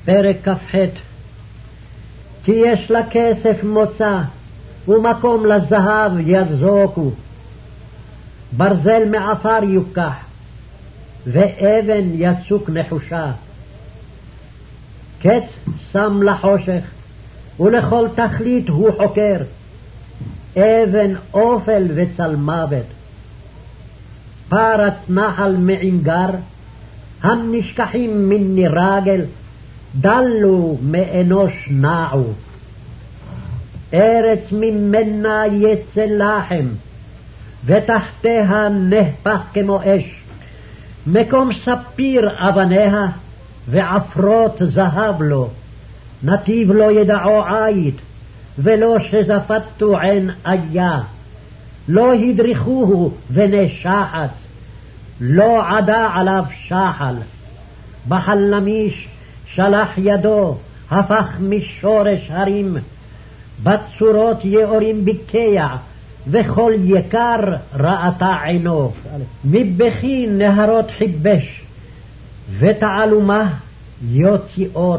פרק כ"ח. כי יש לכסף מוצא, ומקום לזהב יזוקו. ברזל מעפר יוקח, ואבן יצוק נחושה. קץ שם לחושך, ולכל תכלית הוא חוקר. אבן אופל וצלמוות. פרץ נחל מעינגר, הנשכחים מני רגל, דלו מאנוש נעו. ארץ ממנה יצא לחם, ותחתיה נהפך כמו אש. מקום ספיר אבניה, ועפרות זהב לו. נתיב לא ידעו עית, ולא שזפתו עין איה. לא הדריכוהו בני שחץ, לא עדה עליו שחל. בחלמיש שלח ידו, הפך משורש הרים. בצורות יאורים בקע, וכל יקר ראתה עינו. מבכי נהרות חיבש, ותעלומה יוציא אור.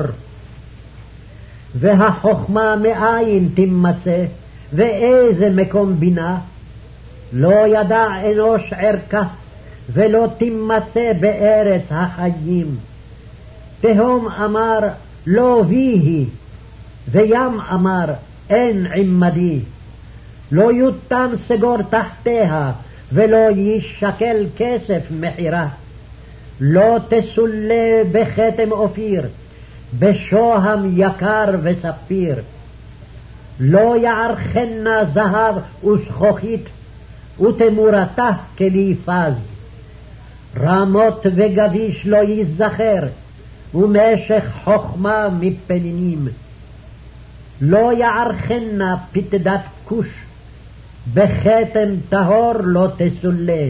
והחוכמה מאין תימצא, ואיזה מקום בינה. לא ידע אנוש ערכה, ולא תימצא בארץ החיים. תהום אמר לא ויהי, וים אמר אין עמדי. לא יותן סגור תחתיה, ולא ישקל כסף מחירה. לא תסולה בכתם אופיר, בשוהם יקר וספיר. לא יערכנה זהב ושכוכית, ותמורתה כלי פז. רמות וגביש לא ייזכר, ומשך חוכמה מפנינים. לא יערכנה פתדת כוש, בכתם טהור לא תסולה.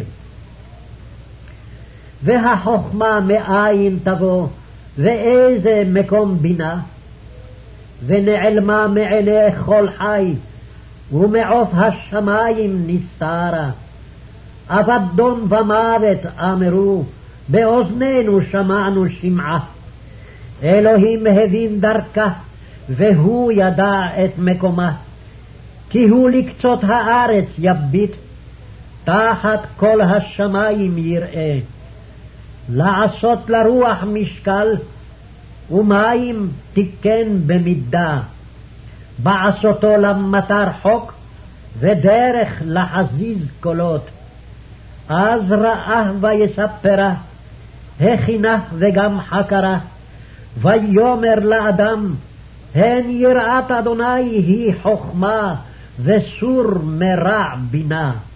והחוכמה מאין תבוא, ואיזה מקום בינה. ונעלמה מעיני כל חי, ומעוף השמיים נסתרה. אבדון ומוות אמרו, באוזנינו שמענו שמעה. אלוהים הבין דרכה, והוא ידע את מקומה. כי הוא לקצות הארץ יביט, תחת כל השמיים יראה. לעשות לרוח משקל, ומים תיקן במידה. בעשותו למטר חוק, ודרך לחזיז קולות. אז ראה ויספרה, הכינה וגם חקרה. ויאמר לאדם, הן יראת אדוני היא חוכמה, וסור מרע בינה.